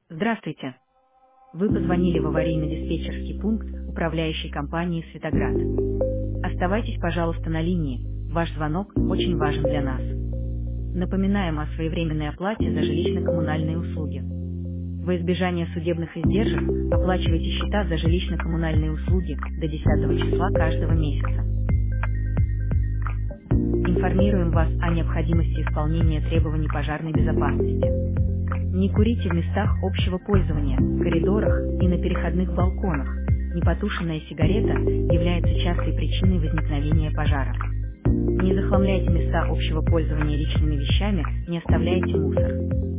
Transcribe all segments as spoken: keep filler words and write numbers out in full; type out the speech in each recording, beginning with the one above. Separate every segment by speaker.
Speaker 1: Здравствуйте. Вы позвонили в аварийно-диспетчерский пункт управляющей компании «Светоград». Оставайтесь, пожалуйста, на линии. Ваш звонок очень важен для нас. Напоминаем о своевременной оплате за жилищно-коммунальные услуги. Во избежание судебных издержек оплачивайте счета за жилищно-коммунальные услуги до десятого числа каждого месяца. Информируем вас о необходимости исполнения требований пожарной безопасности. Не курите в местах общего пользования, коридорах и на переходных балконах. Непотушенная сигарета является частой причиной возникновения пожара. Не захламляйте места общего пользования личными вещами, не оставляйте мусор.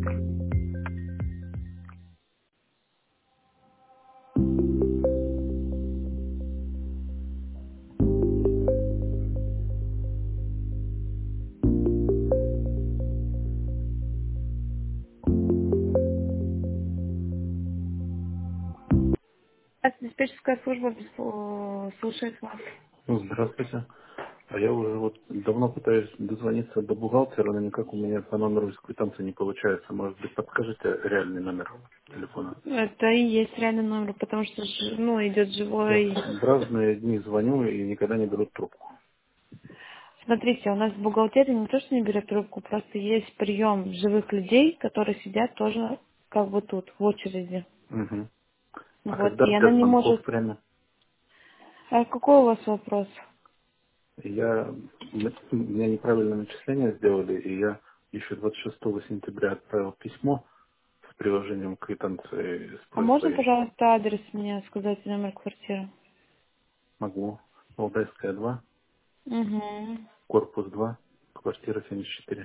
Speaker 1: Диспетчерская служба э, слушает вас.
Speaker 2: Ну, здравствуйте. А я уже вот давно пытаюсь дозвониться до бухгалтера, но никак у меня по номеру из квитанции не получается. Может быть, подскажите реальный номер телефона?
Speaker 1: Это и есть реальный номер, потому что ж- ну, идет
Speaker 2: Я
Speaker 1: живой.
Speaker 2: в разные дни звоню и никогда не берут трубку.
Speaker 1: Смотрите, у нас в бухгалтерии не то, что не берет трубку, просто есть прием живых людей, которые сидят тоже как бы тут, в очереди.
Speaker 2: Угу. А
Speaker 1: Вот,
Speaker 2: когда
Speaker 1: и она
Speaker 2: для
Speaker 1: не
Speaker 2: звонков
Speaker 1: может...
Speaker 2: время?
Speaker 1: А какой у вас вопрос?
Speaker 2: Я, м- меня неправильное начисление сделали, и я еще двадцать шестого сентября отправил письмо с приложением квитанции с
Speaker 1: А можно,
Speaker 2: просьбой.
Speaker 1: пожалуйста, адрес мне сказать, номер квартиры?
Speaker 2: Могу. Валдайская два,
Speaker 1: Угу.
Speaker 2: корпус два, квартира семьдесят четыре.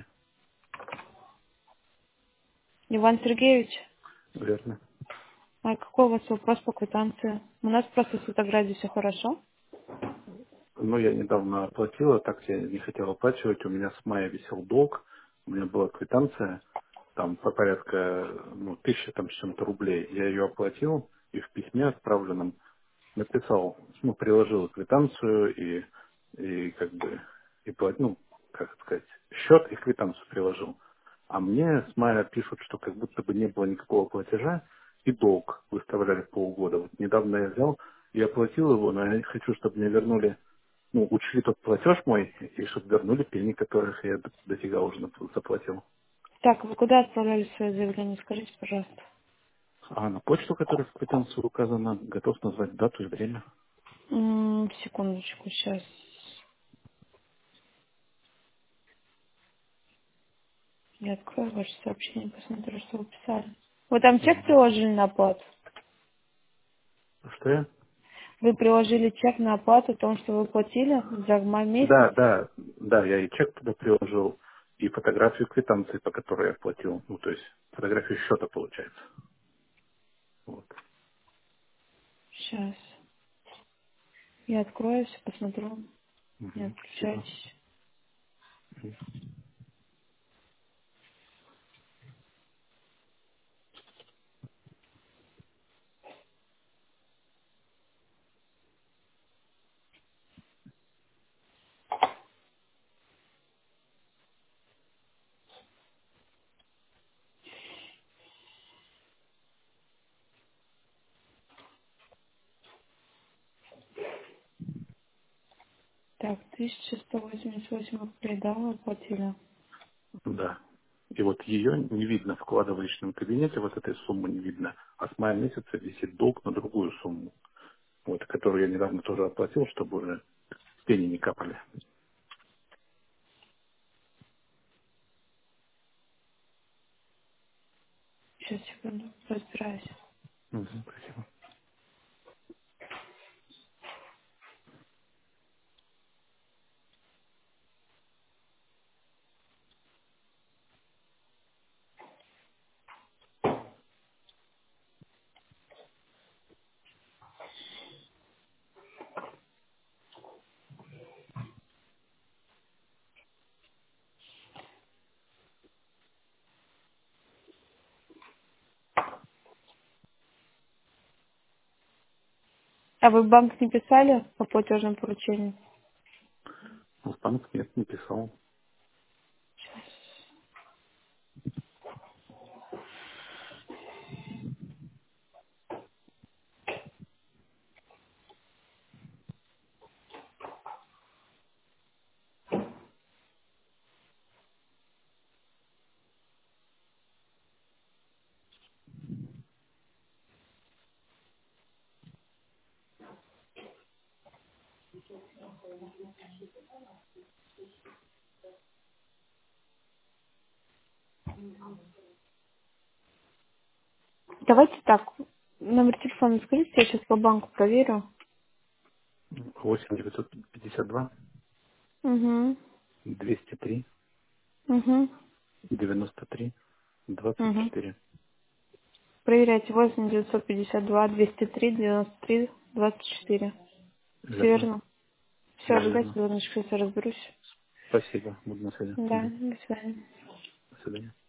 Speaker 1: Иван Сергеевич,
Speaker 2: Верно.
Speaker 1: а какой у вас вопрос по квитанции? У нас просто в Светограде все хорошо.
Speaker 2: Ну, я недавно оплатила, так я не хотел оплачивать. У меня с мая висел долг, у меня была квитанция, там по порядка, ну, тысяча там с чем-то рублей. Я ее оплатил и в письме отправленном написал, ну, приложил квитанцию и, и как бы, и плат- ну, как сказать, счет и квитанцию приложил. А мне с мая пишут, что как будто бы не было никакого платежа и долг выставляли полгода. Вот недавно я взял и оплатил его, но я хочу, чтобы мне вернули, ну, учли тот платеж мой, и чтобы вернули пени, которых я до до фига уже нап- заплатил.
Speaker 1: Так, вы куда отправляли свое заявление? Скажите, пожалуйста.
Speaker 2: А на почту, которая в квитанции указана, готов назвать дату и время.
Speaker 1: М, секундочку, сейчас. Я открою ваше сообщение, посмотрю, что вы писали. Вы там чек
Speaker 2: Мгм.
Speaker 1: приложили на оплату?
Speaker 2: Что я?
Speaker 1: Вы приложили чек на оплату о том, что вы платили за май месяц?
Speaker 2: Да, да, да, я и чек туда приложил, и фотографию квитанции, по которой я платил. Ну, то есть фотографию счета получается. Вот.
Speaker 1: Сейчас. Я открою все, посмотрю. Не
Speaker 2: Мгм, спасибо.
Speaker 1: отключайтесь. Так, тысяча сто восемьдесят восемь рублей, да, вы платили?
Speaker 2: Да. И вот ее не видно в вкладывающем кабинете, вот этой суммы не видно, а с мая месяца висит долг на другую сумму, вот, которую я недавно тоже оплатил, чтобы уже пени не капали.
Speaker 1: Сейчас, секунду, разбираюсь.
Speaker 2: Мгм, спасибо.
Speaker 1: А вы в банк не писали по платежному поручению?
Speaker 2: Ну, в банк нет, не писал.
Speaker 3: Давайте так. Номер телефона скажите, я сейчас по банку проверю.
Speaker 2: восемь девятьсот пятьдесят два
Speaker 3: Угу.
Speaker 2: двести три
Speaker 3: Угу.
Speaker 2: девяносто три двадцать
Speaker 3: Угу.
Speaker 2: четыре.
Speaker 3: Проверяйте. восемь девятьсот пятьдесят два двести три девяносто три двадцать четыре. Все
Speaker 2: Верно.
Speaker 3: верно? Все,
Speaker 2: Да,
Speaker 3: ожидайте,
Speaker 2: верно.
Speaker 3: звоночек, я разберусь.
Speaker 2: Спасибо. Буду на связи.
Speaker 3: Да,
Speaker 2: Мгм.
Speaker 3: до свидания.
Speaker 2: До свидания.